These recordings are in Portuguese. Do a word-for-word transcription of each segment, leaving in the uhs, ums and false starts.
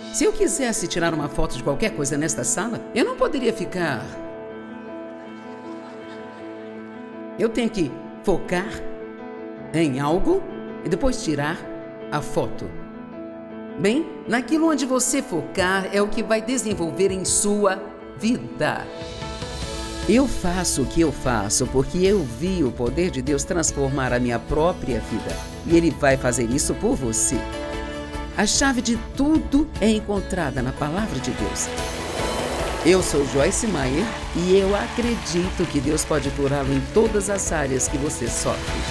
Se eu quisesse tirar uma foto de qualquer coisa nesta sala, eu não poderia ficar. Eu tenho que focar em algo e depois tirar a foto. Bem, naquilo onde você focar é o que vai desenvolver em sua vida. Eu faço o que eu faço porque eu vi o poder de Deus transformar a minha própria vida. E Ele vai fazer isso por você. A chave de tudo é encontrada na Palavra de Deus. Eu sou Joyce Meyer e eu acredito que Deus pode curá-lo em todas as áreas que você sofre.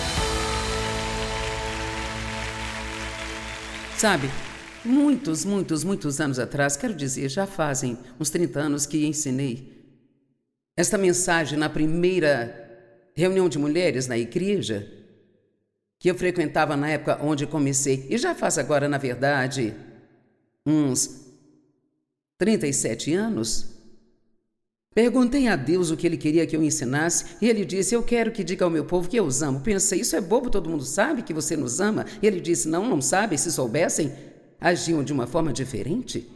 Sabe, muitos, muitos, muitos anos atrás, quero dizer, já fazem uns trinta anos que ensinei esta mensagem na primeira reunião de mulheres na igreja que eu frequentava na época onde comecei. E já faz agora, na verdade, uns trinta e sete anos. Perguntei a Deus o que Ele queria que eu ensinasse e Ele disse, eu quero que diga ao meu povo que eu os amo. Pensei, isso é bobo, todo mundo sabe que você nos ama? E Ele disse, não, não sabe, se soubessem, agiam de uma forma diferente.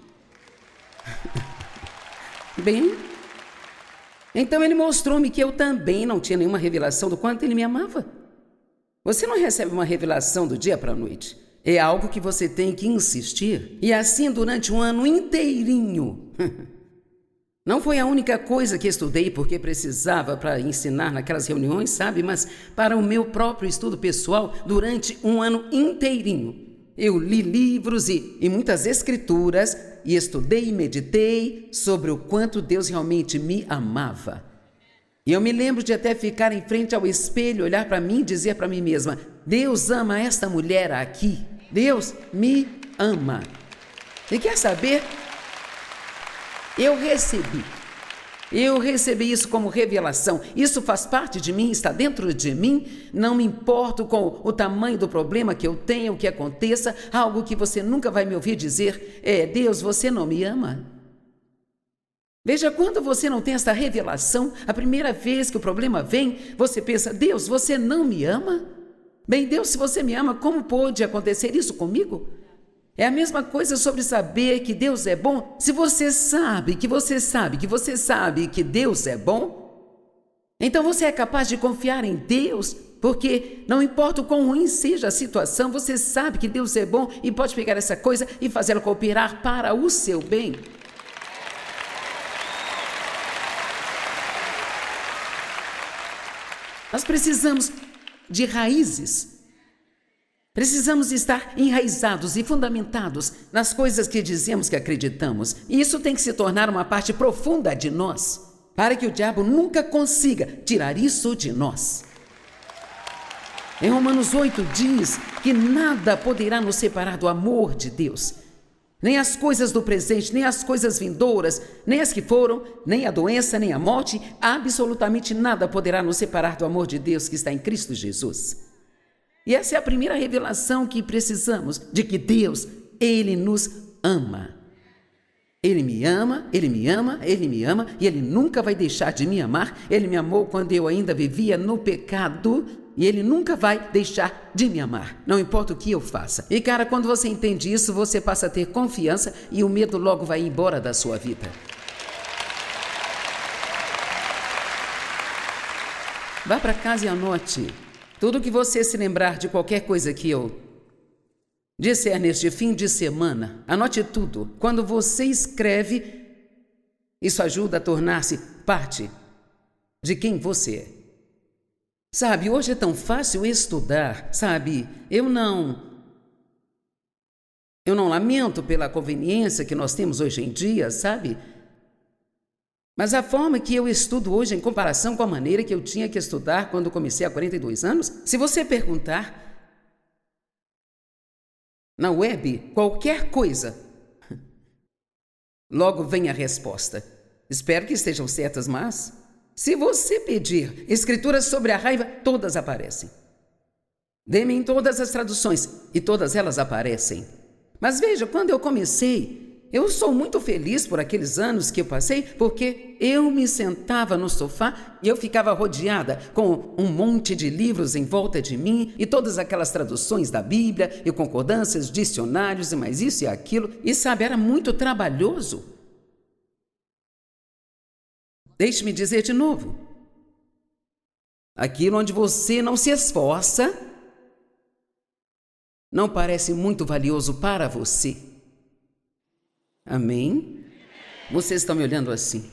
Bem, então Ele mostrou-me que eu também não tinha nenhuma revelação do quanto Ele me amava. Você não recebe uma revelação do dia para a noite. É algo que você tem que insistir. E assim durante um ano inteirinho. Não foi a única coisa que estudei porque precisava para ensinar naquelas reuniões, sabe? Mas para o meu próprio estudo pessoal, durante um ano inteirinho. Eu li livros e, e muitas escrituras e estudei e meditei sobre o quanto Deus realmente me amava. E eu me lembro de até ficar em frente ao espelho, olhar para mim e dizer para mim mesma, Deus ama esta mulher aqui. Deus me ama. E quer saber? Eu recebi. Eu recebi isso como revelação. Isso faz parte de mim, está dentro de mim. Não me importo com o tamanho do problema que eu tenha, o que aconteça. Algo que você nunca vai me ouvir dizer é, Deus, você não me ama? Veja, quando você não tem essa revelação, a primeira vez que o problema vem, você pensa, Deus, você não me ama? Bem, Deus, se você me ama, como pode acontecer isso comigo? É a mesma coisa sobre saber que Deus é bom. Se você sabe, que você sabe, que você sabe que Deus é bom, então você é capaz de confiar em Deus, porque não importa o quão ruim seja a situação, você sabe que Deus é bom e pode pegar essa coisa e fazê-la cooperar para o seu bem. Nós precisamos de raízes. Precisamos estar enraizados e fundamentados nas coisas que dizemos que acreditamos. E isso tem que se tornar uma parte profunda de nós, para que o diabo nunca consiga tirar isso de nós. Em Romanos oito diz que nada poderá nos separar do amor de Deus. Nem as coisas do presente, nem as coisas vindouras, nem as que foram, nem a doença, nem a morte, absolutamente nada poderá nos separar do amor de Deus que está em Cristo Jesus. E essa é a primeira revelação que precisamos, de que Deus, Ele nos ama. Ele me ama, Ele me ama, Ele me ama, e Ele nunca vai deixar de me amar. Ele me amou quando eu ainda vivia no pecado, e Ele nunca vai deixar de me amar, não importa o que eu faça. E cara, quando você entende isso, você passa a ter confiança e o medo logo vai embora da sua vida. Vá para casa e anote tudo que você se lembrar de qualquer coisa que eu disser neste fim de semana. Anote tudo. Quando você escreve, isso ajuda a tornar-se parte de quem você é. Sabe, hoje é tão fácil estudar, sabe? Eu não... Eu não lamento pela conveniência que nós temos hoje em dia, sabe? Mas a forma que eu estudo hoje, em comparação com a maneira que eu tinha que estudar quando comecei há quarenta e dois anos, se você perguntar na web qualquer coisa, logo vem a resposta. Espero que estejam certas, mas... se você pedir escrituras sobre a raiva, todas aparecem. Dê-me em todas as traduções, e todas elas aparecem. Mas veja, quando eu comecei, eu sou muito feliz por aqueles anos que eu passei, porque eu me sentava no sofá e eu ficava rodeada com um monte de livros em volta de mim e todas aquelas traduções da Bíblia e concordâncias, dicionários e mais isso e aquilo. E sabe, era muito trabalhoso. Deixe-me dizer de novo. Aquilo onde você não se esforça não parece muito valioso para você. Amém? Vocês estão me olhando assim.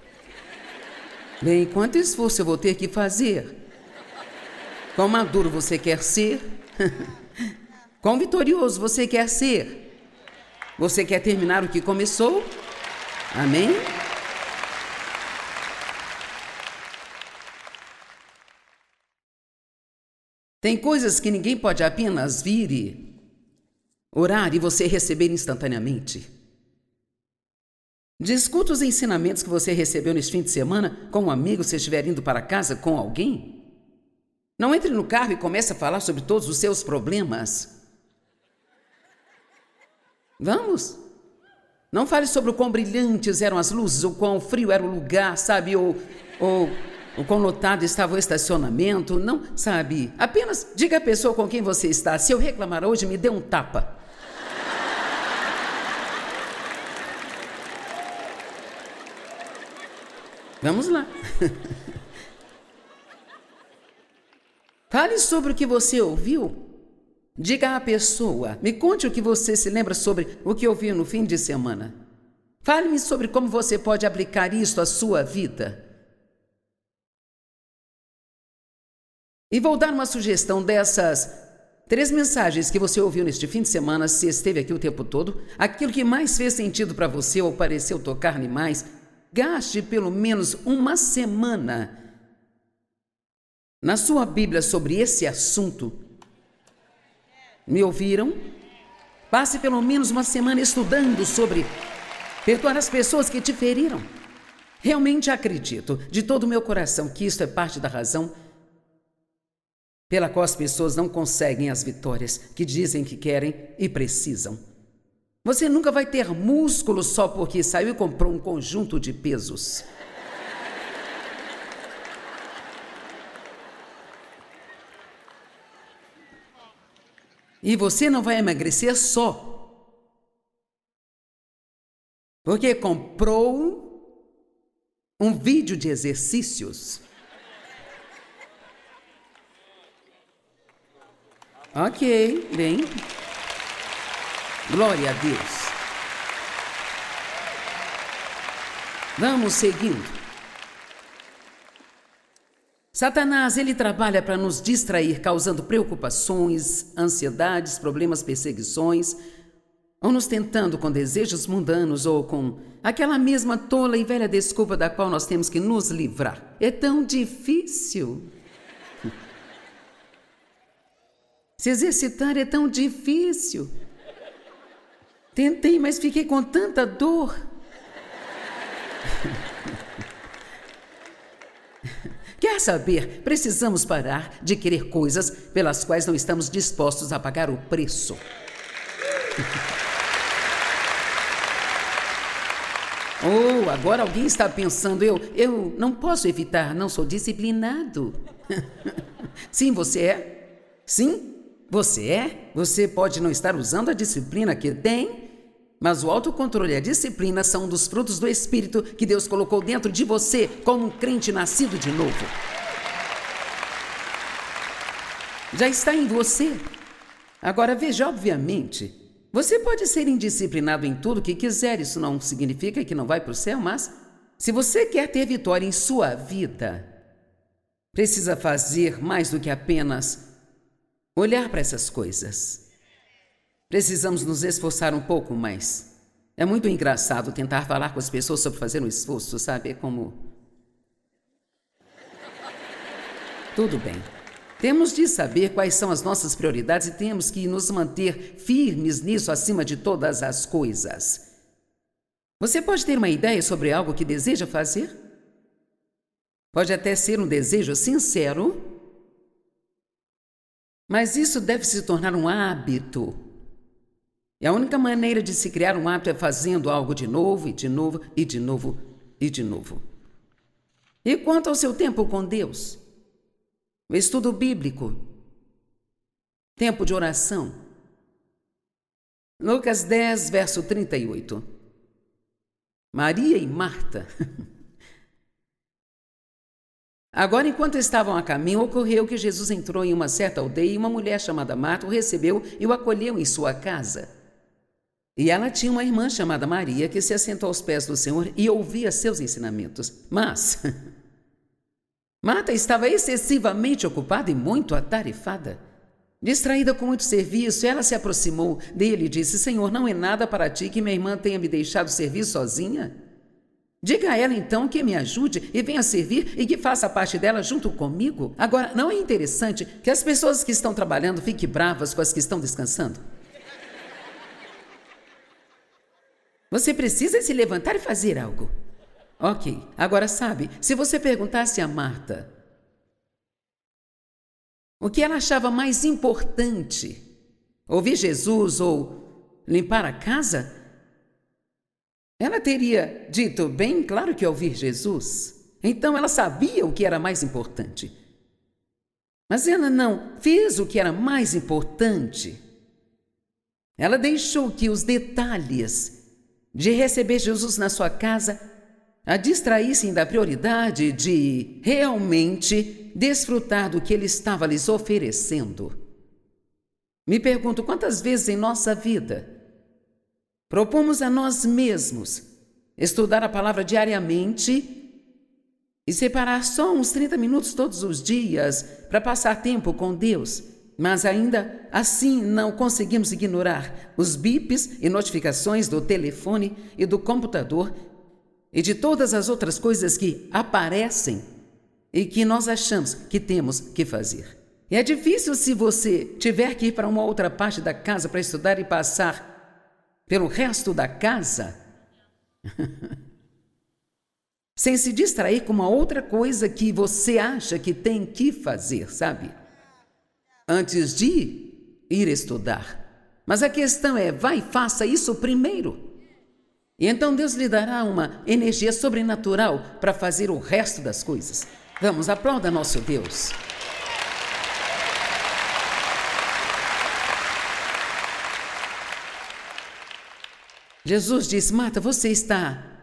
Bem, quanto esforço eu vou ter que fazer? Quão maduro você quer ser? Quão vitorioso você quer ser? Você quer terminar o que começou? Amém? Tem coisas que ninguém pode apenas vir e orar e você receber instantaneamente. Discuta os ensinamentos que você recebeu neste fim de semana com um amigo se estiver indo para casa com alguém. Não entre no carro e comece a falar sobre todos os seus problemas. Vamos? Não fale sobre o quão brilhantes eram as luzes, ou quão frio era o lugar, sabe? Ou, ou o quão lotado estava o estacionamento. Não, sabe? Apenas diga à pessoa com quem você está: se eu reclamar hoje, me dê um tapa. Vamos lá. Fale sobre o que você ouviu. Diga à pessoa: me conte o que você se lembra sobre o que ouviu no fim de semana. Fale-me sobre como você pode aplicar isto à sua vida. E vou dar uma sugestão dessas três mensagens que você ouviu neste fim de semana, se esteve aqui o tempo todo. Aquilo que mais fez sentido para você ou pareceu tocar-lhe mais. Gaste pelo menos uma semana na sua Bíblia sobre esse assunto. Me ouviram? Passe pelo menos uma semana estudando sobre perdoar as pessoas que te feriram. Realmente acredito, de todo o meu coração, que isto é parte da razão pela qual as pessoas não conseguem as vitórias que dizem que querem e precisam. Você nunca vai ter músculo só porque saiu e comprou um conjunto de pesos. E você não vai emagrecer só porque comprou um vídeo de exercícios. Ok, bem. Glória a Deus. Vamos seguindo. Satanás, ele trabalha para nos distrair, causando preocupações, ansiedades, problemas, perseguições, ou nos tentando com desejos mundanos ou com aquela mesma tola e velha desculpa da qual nós temos que nos livrar. É tão difícil. Se exercitar é tão difícil. Tentei, mas fiquei com tanta dor. Quer saber? Precisamos parar de querer coisas pelas quais não estamos dispostos a pagar o preço. Oh, agora alguém está pensando, eu, eu não posso evitar, não sou disciplinado. Sim, você é. Sim, você é. Você pode não estar usando a disciplina que tem, mas o autocontrole e a disciplina são um dos frutos do Espírito que Deus colocou dentro de você como um crente nascido de novo. Já está em você. Agora veja, obviamente, você pode ser indisciplinado em tudo que quiser, isso não significa que não vai para o céu, mas se você quer ter vitória em sua vida, precisa fazer mais do que apenas olhar para essas coisas. Precisamos nos esforçar um pouco mais. É muito engraçado tentar falar com as pessoas sobre fazer um esforço, sabe? É como... Tudo bem. Temos de saber quais são as nossas prioridades e temos que nos manter firmes nisso acima de todas as coisas. Você pode ter uma ideia sobre algo que deseja fazer? Pode até ser um desejo sincero, mas isso deve se tornar um hábito. E a única maneira de se criar um hábito é fazendo algo de novo, e de novo, e de novo, e de novo. E quanto ao seu tempo com Deus? O estudo bíblico, tempo de oração. Lucas dez, verso trinta e oito. Maria e Marta. Agora, enquanto estavam a caminho, ocorreu que Jesus entrou em uma certa aldeia e uma mulher chamada Marta o recebeu e o acolheu em sua casa. E ela tinha uma irmã chamada Maria que se assentou aos pés do Senhor e ouvia seus ensinamentos. Mas Marta estava excessivamente ocupada e muito atarefada. Distraída com muito serviço, ela se aproximou dele e disse: Senhor, não é nada para ti que minha irmã tenha me deixado servir sozinha? Diga a ela então que me ajude e venha servir e que faça parte dela junto comigo. Agora, não é interessante que as pessoas que estão trabalhando fiquem bravas com as que estão descansando? Você precisa se levantar e fazer algo. Ok, agora sabe, se você perguntasse a Marta o que ela achava mais importante, ouvir Jesus ou limpar a casa, ela teria dito, bem claro que ouvir Jesus. Então ela sabia o que era mais importante. Mas ela não fez o que era mais importante. Ela deixou que os detalhes de receber Jesus na sua casa a distraíssem da prioridade de realmente desfrutar do que ele estava lhes oferecendo. Me pergunto quantas vezes em nossa vida propomos a nós mesmos estudar a palavra diariamente e separar só uns trinta minutos todos os dias para passar tempo com Deus, mas ainda assim não conseguimos ignorar os bips e notificações do telefone e do computador e de todas as outras coisas que aparecem e que nós achamos que temos que fazer. E é difícil se você tiver que ir para uma outra parte da casa para estudar e passar pelo resto da casa sem se distrair com uma outra coisa que você acha que tem que fazer, sabe? Antes de ir estudar. Mas a questão é, vai e faça isso primeiro. E então Deus lhe dará uma energia sobrenatural para fazer o resto das coisas. Vamos, aplauda nosso Deus. Jesus disse: Marta, você está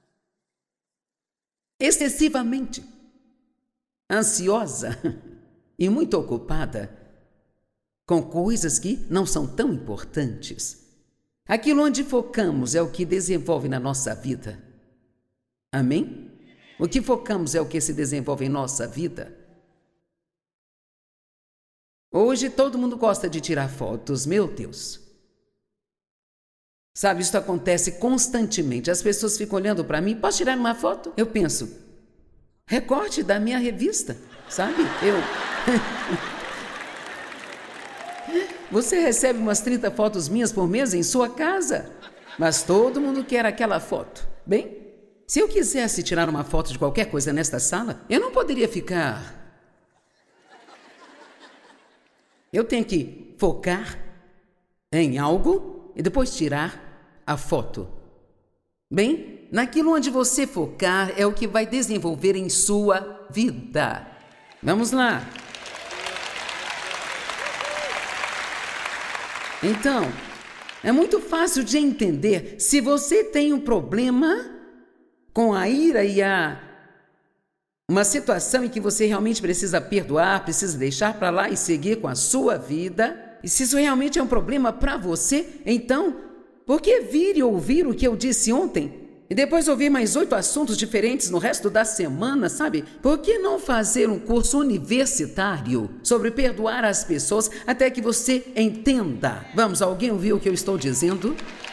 excessivamente ansiosa e muito ocupada com coisas que não são tão importantes. Aquilo onde focamos é o que desenvolve na nossa vida. Amém? O que focamos é o que se desenvolve em nossa vida. Hoje todo mundo gosta de tirar fotos, meu Deus. Sabe, isso acontece constantemente. As pessoas ficam olhando para mim, posso tirar uma foto? Eu penso, recorte da minha revista, sabe? Eu... Você recebe umas trinta fotos minhas por mês em sua casa, mas todo mundo quer aquela foto. Bem, se eu quisesse tirar uma foto de qualquer coisa nesta sala, eu não poderia ficar. Eu tenho que focar em algo e depois tirar a foto. Bem, naquilo onde você focar é o que vai desenvolver em sua vida. Vamos lá. Então, é muito fácil de entender. Se você tem um problema com a ira e a uma situação em que você realmente precisa perdoar, precisa deixar para lá e seguir com a sua vida, e se isso realmente é um problema para você, então, por que vir e ouvir o que eu disse ontem e depois ouvir mais oito assuntos diferentes no resto da semana, sabe? Por que não fazer um curso universitário sobre perdoar as pessoas até que você entenda? Vamos, alguém ouviu o que eu estou dizendo?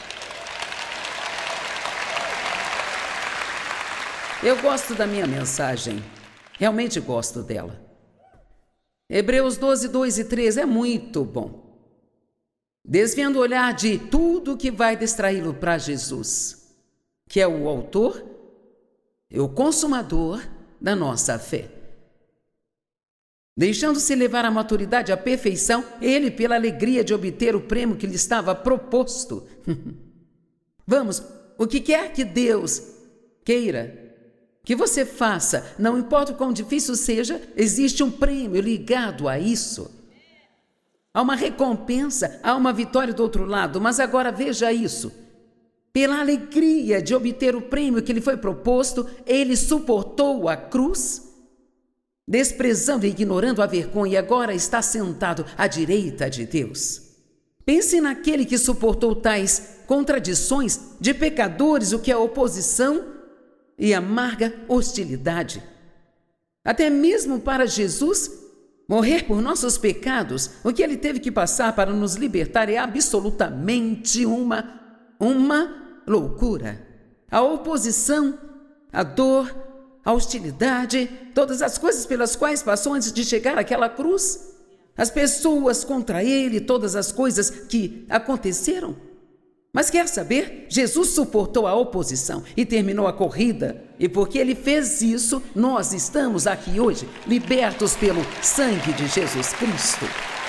Eu gosto da minha mensagem. Realmente gosto dela. Hebreus doze, dois e três é muito bom. Desviando o olhar de tudo que vai distraí-lo para Jesus, que é o autor e o consumador da nossa fé. deixando-se levar à maturidade, à perfeição, ele pela alegria de obter o prêmio que lhe estava proposto. Vamos, o que quer que Deus queira que você faça, não importa o quão difícil seja, existe um prêmio ligado a isso. Há uma recompensa, há uma vitória do outro lado, mas agora veja isso. Pela alegria de obter o prêmio que lhe foi proposto, ele suportou a cruz, desprezando e ignorando a vergonha, e agora está sentado à direita de Deus. Pense naquele que suportou tais contradições de pecadores, o que é oposição e amarga hostilidade. Até mesmo para Jesus, morrer por nossos pecados, o que ele teve que passar para nos libertar é absolutamente uma, uma loucura. A oposição, a dor, a hostilidade, todas as coisas pelas quais passou antes de chegar àquela cruz, as pessoas contra ele, todas as coisas que aconteceram. Mas quer saber? Jesus suportou a oposição e terminou a corrida. E porque ele fez isso, nós estamos aqui hoje, libertos pelo sangue de Jesus Cristo.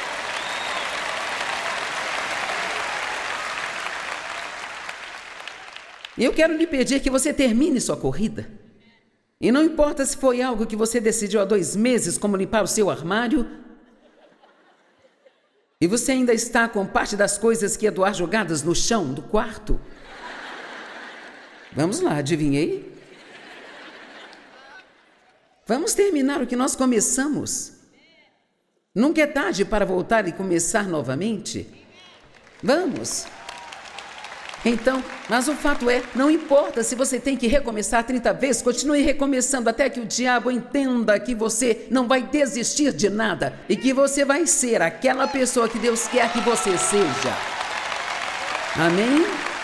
Eu quero lhe pedir que você termine sua corrida. E não importa se foi algo que você decidiu há dois meses, como limpar o seu armário, e você ainda está com parte das coisas que ia doar jogadas no chão do quarto. Vamos lá, adivinhei? Vamos terminar o que nós começamos. Nunca é tarde para voltar e começar novamente. Vamos. Então, mas o fato é, não importa se você tem que recomeçar trinta vezes, continue recomeçando até que o diabo entenda que você não vai desistir de nada e que você vai ser aquela pessoa que Deus quer que você seja. Amém?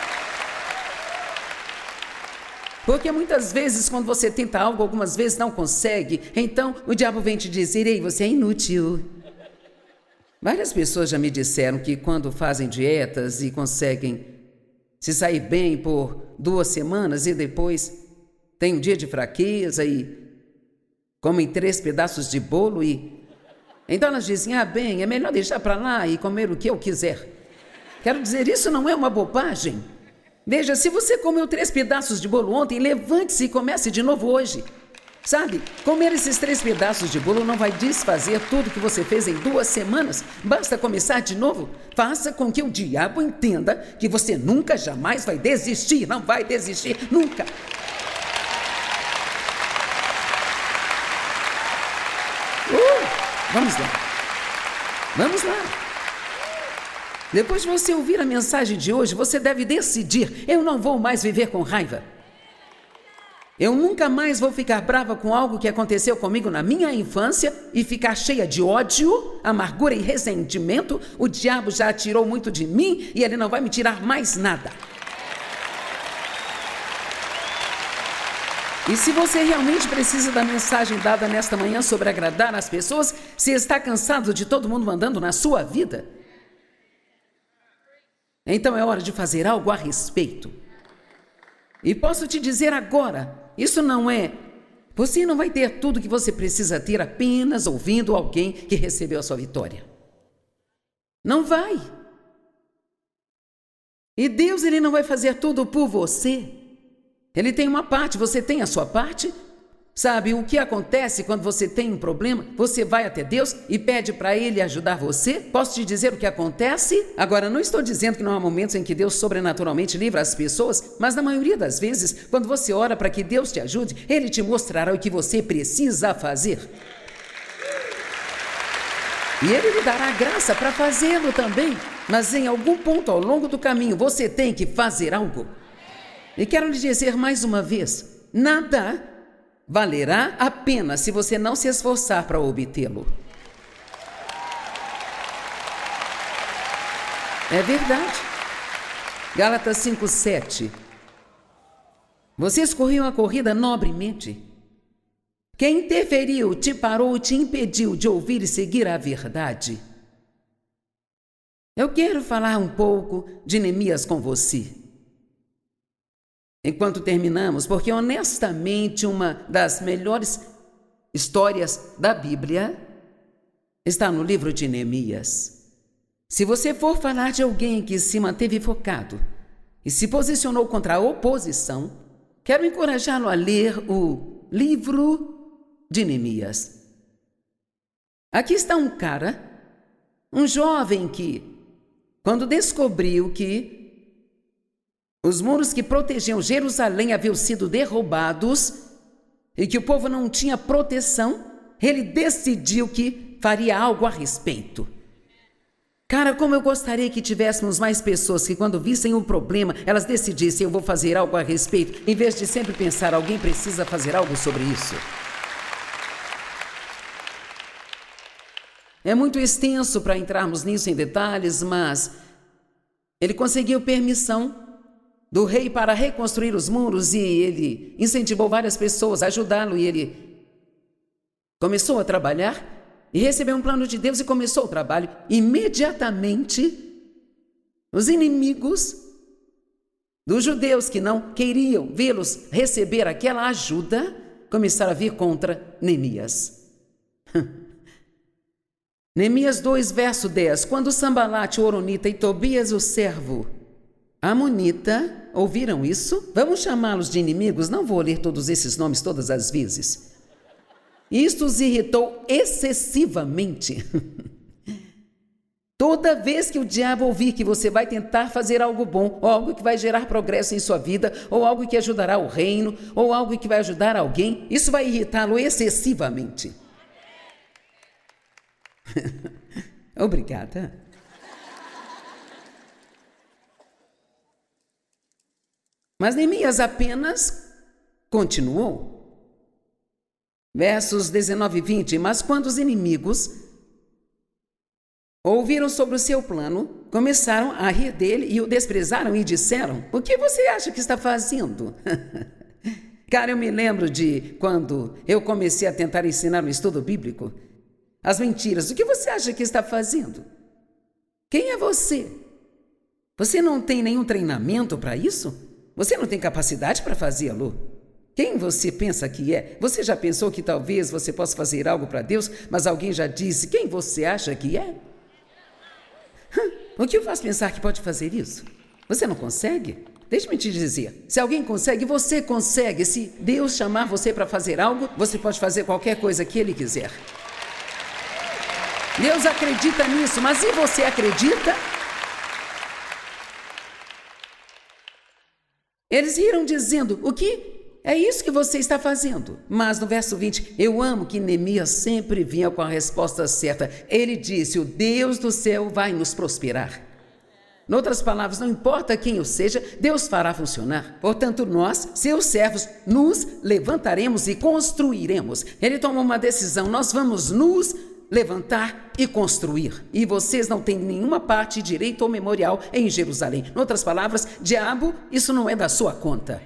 Porque muitas vezes, quando você tenta algo, algumas vezes não consegue, então o diabo vem te dizer: ei, você é inútil. Várias pessoas já me disseram que quando fazem dietas e conseguem se sair bem por duas semanas e depois tem um dia de fraqueza e comem três pedaços de bolo e... Então elas dizem: ah, bem, é melhor deixar para lá e comer o que eu quiser. Quero dizer, isso não é uma bobagem. Veja, se você comeu três pedaços de bolo ontem, levante-se e comece de novo hoje. Sabe, comer esses três pedaços de bolo não vai desfazer tudo que você fez em duas semanas. Basta começar de novo. Faça com que o diabo entenda que você nunca, jamais vai desistir. Não vai desistir, nunca. Uh, vamos lá. Vamos lá. Depois de você ouvir a mensagem de hoje, você deve decidir: eu não vou mais viver com raiva. Eu nunca mais vou ficar brava com algo que aconteceu comigo na minha infância e ficar cheia de ódio, amargura e ressentimento. O diabo já tirou muito de mim e ele não vai me tirar mais nada. E se você realmente precisa da mensagem dada nesta manhã sobre agradar as pessoas, se está cansado de todo mundo mandando na sua vida, então é hora de fazer algo a respeito. E posso te dizer agora, isso não é... Você não vai ter tudo que você precisa ter apenas ouvindo alguém que recebeu a sua vitória. Não vai. E Deus, ele não vai fazer tudo por você. Ele tem uma parte, você tem a sua parte. Sabe o que acontece quando você tem um problema? Você vai até Deus e pede para Ele ajudar você? Posso te dizer o que acontece? Agora, não estou dizendo que não há momentos em que Deus sobrenaturalmente livra as pessoas, mas na maioria das vezes, quando você ora para que Deus te ajude, Ele te mostrará o que você precisa fazer. E Ele lhe dará graça para fazê-lo também. Mas em algum ponto ao longo do caminho, você tem que fazer algo. E quero lhe dizer mais uma vez, nada valerá a pena se você não se esforçar para obtê-lo. É verdade. Gálatas cinco, sete. Vocês corriam a corrida nobremente. Quem interferiu, te parou, te impediu de ouvir e seguir a verdade. Eu quero falar um pouco de Neemias com você. Enquanto terminamos, porque honestamente uma das melhores histórias da Bíblia está no livro de Neemias. Se você for falar de alguém que se manteve focado e se posicionou contra a oposição, quero encorajá-lo a ler o livro de Neemias. Aqui está um cara, um jovem que, quando descobriu que os muros que protegiam Jerusalém haviam sido derrubados e que o povo não tinha proteção, ele decidiu que faria algo a respeito. Cara, como eu gostaria que tivéssemos mais pessoas que, quando vissem um problema, elas decidissem: eu vou fazer algo a respeito, em vez de sempre pensar: alguém precisa fazer algo sobre isso. É muito extenso para entrarmos nisso em detalhes, mas ele conseguiu permissão do rei para reconstruir os muros e ele incentivou várias pessoas a ajudá-lo, e ele começou a trabalhar e recebeu um plano de Deus e começou o trabalho. Imediatamente, os inimigos dos judeus que não queriam vê-los receber aquela ajuda começaram a vir contra Neemias. Neemias dois, verso dez. Quando Sambalate, o horonita, e Tobias, o servo amonita, ouviram isso, vamos chamá-los de inimigos, não vou ler todos esses nomes todas as vezes. Isto os irritou excessivamente. Toda vez que o diabo ouvir que você vai tentar fazer algo bom, ou algo que vai gerar progresso em sua vida, ou algo que ajudará o reino, ou algo que vai ajudar alguém, isso vai irritá-lo excessivamente. Obrigada. Mas Neemias apenas continuou. Versos dezenove e vinte. Mas quando os inimigos ouviram sobre o seu plano, começaram a rir dele e o desprezaram e disseram: o que você acha que está fazendo? Cara, eu me lembro de quando eu comecei a tentar ensinar um estudo bíblico. As mentiras, o que você acha que está fazendo? Quem é você? Você não tem nenhum treinamento para isso? Você não tem capacidade para fazê-lo? Quem você pensa que é? Você já pensou que talvez você possa fazer algo para Deus, mas alguém já disse: quem você acha que é? O que o faz pensar que pode fazer isso? Você não consegue? Deixe-me te dizer, se alguém consegue, você consegue. Se Deus chamar você para fazer algo, você pode fazer qualquer coisa que Ele quiser. Deus acredita nisso, mas e você acredita? Eles riram dizendo: o que? É isso que você está fazendo. Mas no verso vinte, eu amo que Neemias sempre vinha com a resposta certa. Ele disse: o Deus do céu vai nos prosperar. Em outras palavras, não importa quem eu seja, Deus fará funcionar. Portanto, nós, seus servos, nos levantaremos e construiremos. Ele tomou uma decisão: nós vamos nos levantar e construir. E vocês não têm nenhuma parte, direito ou memorial em Jerusalém. Em outras palavras, diabo, isso não é da sua conta.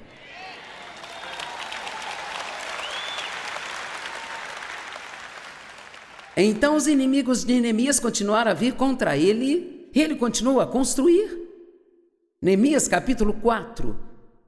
Então os inimigos de Neemias continuaram a vir contra ele, e ele continuou a construir. Neemias capítulo quatro,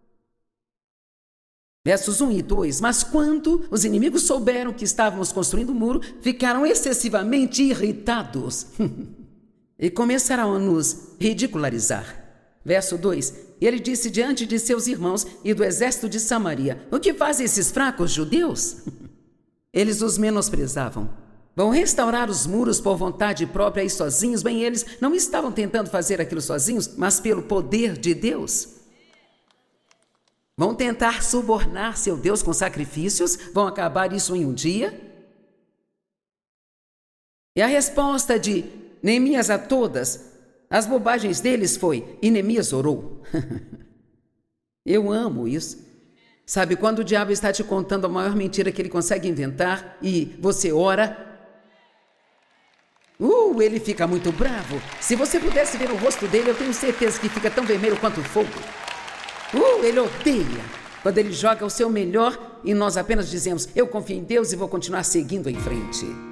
versos um e dois. Mas quando os inimigos souberam que estávamos construindo o muro, ficaram excessivamente irritados e começaram a nos ridicularizar. Verso dois. Ele disse diante de seus irmãos e do exército de Samaria: o que fazem esses fracos judeus? Eles os menosprezavam. Vão restaurar os muros por vontade própria e sozinhos. Bem, eles não estavam tentando fazer aquilo sozinhos, mas pelo poder de Deus. Vão tentar subornar seu Deus com sacrifícios. Vão acabar isso em um dia. E a resposta de Neemias a todas as bobagens deles foi: e Neemias orou. Eu amo isso. Sabe, quando o diabo está te contando a maior mentira que ele consegue inventar e você ora, Uh, ele fica muito bravo. Se você pudesse ver o rosto dele, eu tenho certeza que fica tão vermelho quanto o fogo. Uh, ele odeia quando ele joga o seu melhor e nós apenas dizemos: eu confio em Deus e vou continuar seguindo em frente.